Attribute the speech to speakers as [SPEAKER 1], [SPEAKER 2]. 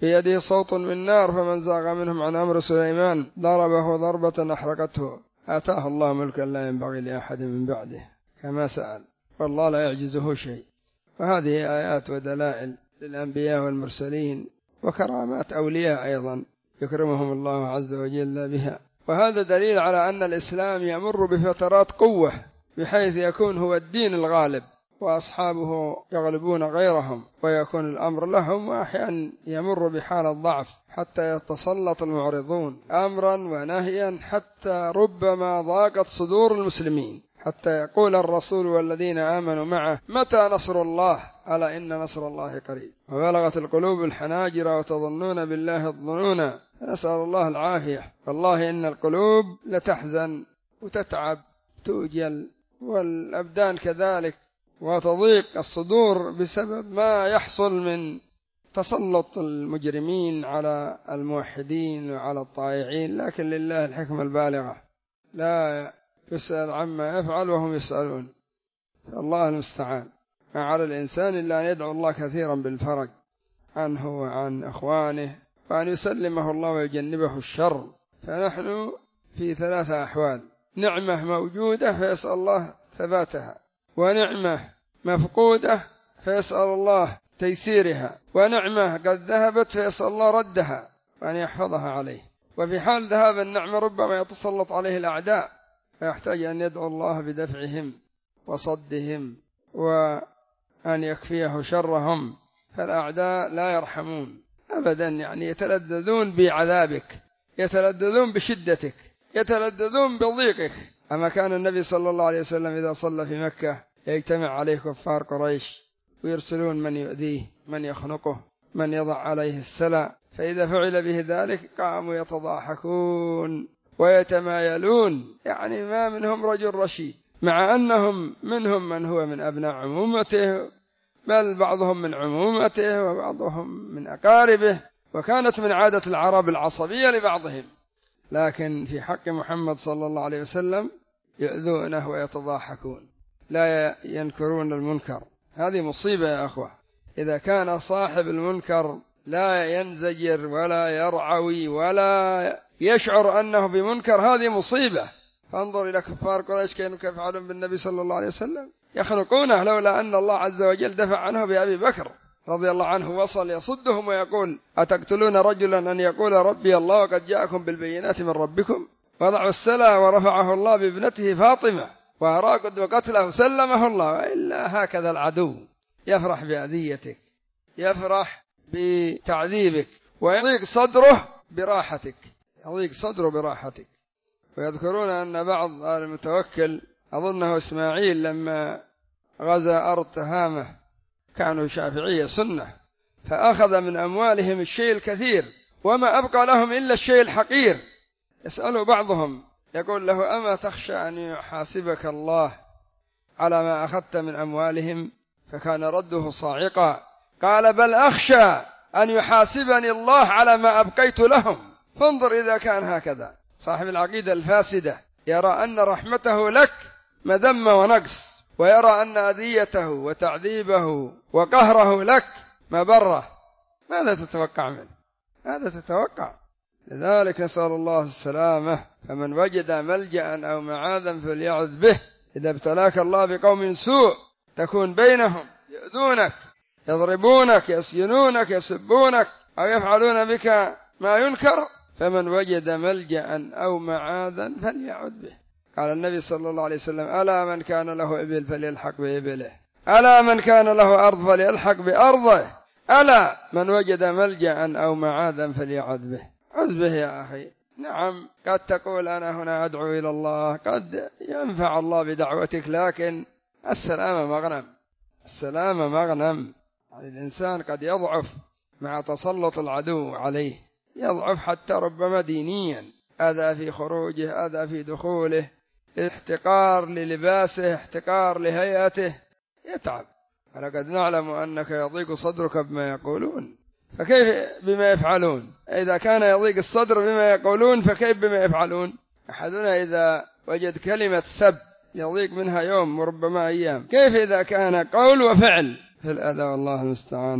[SPEAKER 1] بيده صوت من نار، فمن زاغ منهم عن أمر سليمان ضربه ضربة أحرقته. آتاه الله ملكا لا ينبغي لأحد من بعده كما سأل، والله لا يعجزه شيء. وهذه آيات ودلائل للأنبياء والمرسلين وكرامات أولياء أيضا يكرمهم الله عز وجل بها. وهذا دليل على أن الإسلام يمر بفترات قوة، بحيث يكون هو الدين الغالب وأصحابه يغلبون غيرهم ويكون الأمر لهم، وأحيانا يمر بحالة ضعف حتى يتسلط المعرضون أمرا ونهيا، حتى ربما ضاقت صدور المسلمين، حتى يقول الرسول والذين آمنوا معه متى نصر الله؟ ألا إن نصر الله قريب. وبلغت القلوب الحناجر وتظنون بالله الظنون، نسأل الله العافية. والله إن القلوب لتحزن وتتعب توجل، والأبدان كذلك، وتضيق الصدور بسبب ما يحصل من تسلط المجرمين على الموحدين وعلى الطائعين. لكن لله الحكمة البالغة، لا يسأل عما يفعل وهم يسألون. الله المستعان. ما على الإنسان إلا أن يدعو الله كثيرا بالفرج عنه وعن أخوانه، وأن يسلمه الله ويجنبه الشر. فنحن في ثلاثة أحوال: نعمة موجودة فيسأل الله ثباتها، ونعمة مفقودة فيسأل الله تيسيرها، ونعمة قد ذهبت فيسأل الله ردها وأن يحفظها عليه. وفي حال ذهاب النعمة ربما يتسلط عليه الأعداء، فيحتاج أن يدعو الله بدفعهم وصدهم وأن يكفيه شرهم. فالأعداء لا يرحمون أبدا، يعني يتلذذون بعذابك، يتلذذون بشدتك، يتلذذون بضيقك. أما كان النبي صلى الله عليه وسلم إذا صلى في مكة يجتمع عليه كفار قريش ويرسلون من يؤذيه، من يخنقه، من يضع عليه السلع، فإذا فعل به ذلك قاموا يتضاحكون ويتمايلون، يعني ما منهم رجل رشيد، مع أنهم منهم من هو من أبناء عمومته، بل بعضهم من عمومته وبعضهم من أقاربه، وكانت من عادة العرب العصبية لبعضهم. لكن في حق محمد صلى الله عليه وسلم يؤذونه ويتضاحكون، لا ينكرون المنكر. هذه مصيبة يا أخوة. إذا كان صاحب المنكر لا ينزجر ولا يرعوي ولا يشعر أنه بمنكر، هذه مصيبة. فانظر إلى كفار قريش كيف يفعلون بالنبي صلى الله عليه وسلم، يخنقونه، لولا أن الله عز وجل دفع عنه بأبي بكر رضي الله عنه، وصل يصدهم ويقول: أتقتلون رجلا أن يقول ربي الله وقد جاءكم بالبينات من ربكم؟ وضعوا السلع ورفعه الله بابنته فاطمة وأراد وقتله سلمه الله. وإلا هكذا العدو يفرح بأذيتك، يفرح بتعذيبك، ويضيق صدره براحتك، يضيق صدره براحتك. ويذكرون أن بعض المتوكل، أظنه إسماعيل، لما غزا أرض تهامة، كانوا شافعية سنة، فأخذ من أموالهم الشيء الكثير وما أبقى لهم إلا الشيء الحقير. يسأل بعضهم يقول له: أما تخشى أن يحاسبك الله على ما أخذت من أموالهم؟ فكان رده صاعقا، قال: بل أخشى أن يحاسبني الله على ما أبقيت لهم. فانظر إذا كان هكذا. صاحب العقيدة الفاسدة يرى أن رحمته لك مذمة ونقص، ويرى أن أذيته وتعذيبه وقهره لك مبرة. ماذا تتوقع منه؟ ماذا تتوقع؟ لذلك نسأل الله السلامة. فمن وجد ملجأ أو معاذا فليعذ به. إذا ابتلاك الله بقوم سوء تكون بينهم يؤذونك، يضربونك، يسجنونك، يسبونك، أو يفعلون بك ما ينكر، فمن وجد ملجأ أو معاذا فليعذ به. قال النبي صلى الله عليه وسلم: ألا من كان له إبل فليلحق بإبله، ألا من كان له أرض فليلحق بأرضه، ألا من وجد ملجأ أو معاذا فليعذ به. عذ به يا أخي. نعم، قد تقول أنا هنا أدعو إلى الله، قد ينفع الله بدعوتك، لكن السلامة مغنم، السلامة مغنم. يعني الإنسان قد يضعف مع تسلط العدو عليه، يضعف حتى ربما دينيا، أذى في خروجه، أذى في دخوله، احتقار للباسه، احتقار لهيئته، يتعب. ولقد نعلم أنك يضيق صدرك بما يقولون، فكيف بما يفعلون؟ إذا كان يضيق الصدر بما يقولون فكيف بما يفعلون؟ أحدنا إذا وجد كلمة سب يضيق منها يوم وربما أيام، كيف إذا كان قول وفعل في الأذى؟ والله المستعان.